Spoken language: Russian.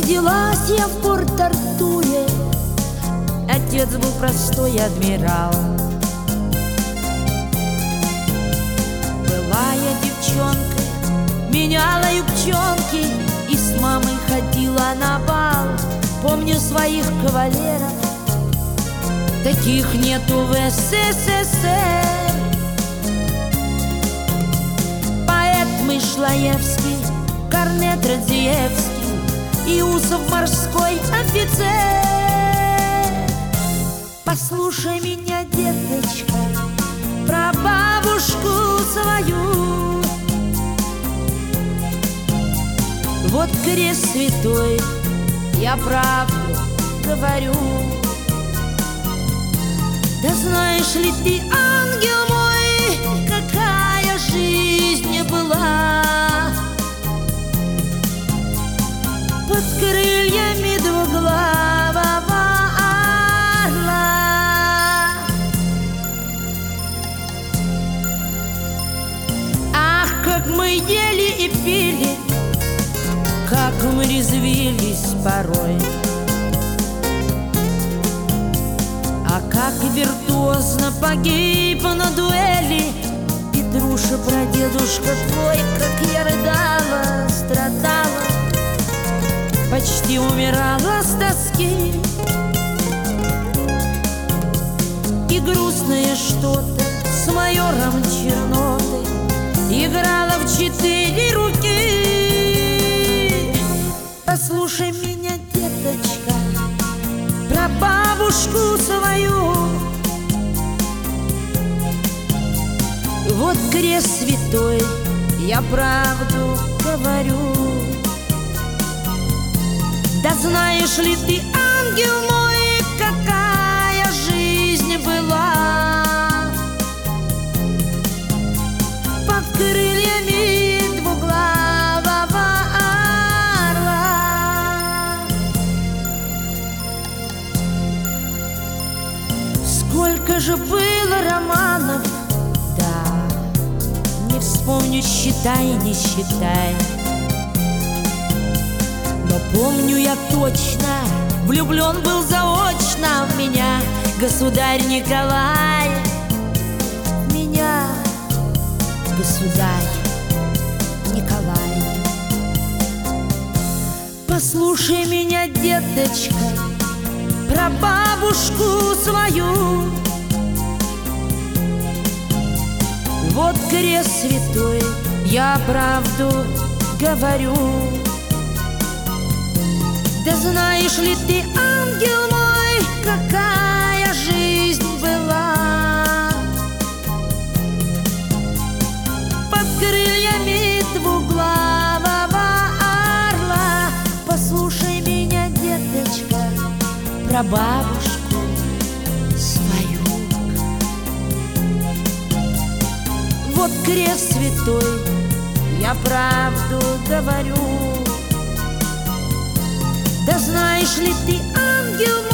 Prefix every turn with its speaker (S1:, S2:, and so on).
S1: Родилась я в Порт-Артуре, отец был простой адмирал. Была я девчонкой, меняла юбчонки и с мамой ходила на бал. Помню своих кавалеров, таких нету в СССР. Поэт Мышлаевский, корнет Радзиевский, Иусов морской офицер. Послушай меня, деточка, про бабушку свою. Вот крест святой, я правду говорю. Да знаешь ли ты, ангел мой, какая жизнь была под крыльями двуглавого орла. Ах, как мы ели и пили, как мы резвились порой, а как виртуозно погиб на дуэли Петруша, прадедушка твой. Как я рыдала, страдала, почти умирала с тоски. И грустное что-то с майором Чернотой играла в 4 руки. Послушай меня, деточка, про бабушку свою. Вот крест святой, я правду говорю. Да знаешь ли ты, ангел мой, какая жизнь была под крыльями двуглавого орла. Сколько же было романов, да, не вспомню, считай, не считай. Но помню я точно, влюблен был заочно в меня государь Николай. В меня государь Николай. Послушай меня, деточка, про бабушку свою. Вот крест святой, я правду говорю. Да знаешь ли ты, ангел мой, какая жизнь была под крыльями двуглавого орла. Послушай меня, деточка, про бабушку свою. Вот крест святой, я правду говорю. Да знаешь ли ты, ангел